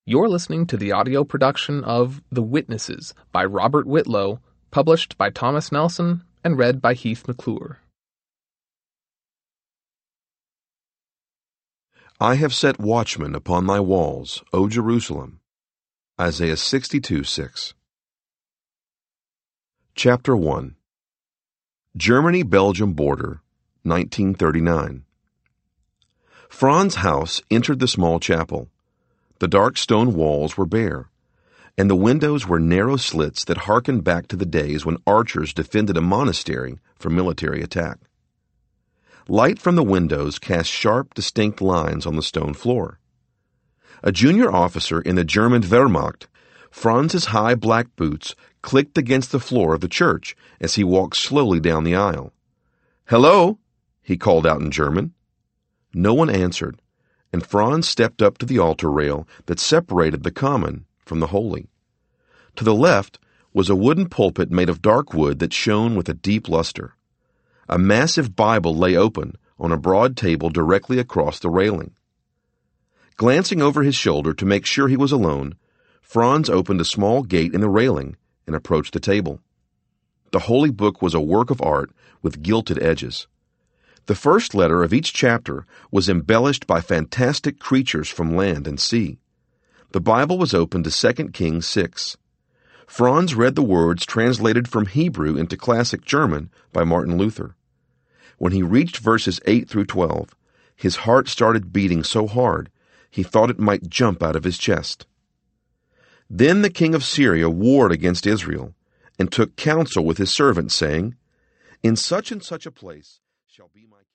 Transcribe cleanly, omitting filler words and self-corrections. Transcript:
You're listening to the audio production of The Witnesses by Robert Whitlow, published by Thomas Nelson and read by Heath McClure. I have set watchmen upon thy walls, O Jerusalem. Isaiah 62:6. Chapter 1. Germany-Belgium border, 1939. Franz Haus entered the small chapel. The dark stone walls were bare, and the windows were narrow slits that hearkened back to the days when archers defended a monastery from military attack. Light from the windows cast sharp, distinct lines on the stone floor. A junior officer in the German Wehrmacht, Franz's high black boots clicked against the floor of the church as he walked slowly down the aisle. "Hello," he called out in German. No one answered, and Franz stepped up to the altar rail that separated the common from the holy. To the left was a wooden pulpit made of dark wood that shone with a deep luster. A massive Bible lay open on a broad table directly across the railing. Glancing over his shoulder to make sure he was alone, Franz opened a small gate in the railing and approached the table. The holy book was a work of art with gilded edges. The first letter of each chapter was embellished by fantastic creatures from land and sea. The Bible was open to 2 Kings 6. Franz read the words translated from Hebrew into classic German by Martin Luther. When he reached verses 8 through 12, his heart started beating so hard he thought it might jump out of his chest. Then the king of Syria warred against Israel and took counsel with his servants, saying, "In such and such a place shall be my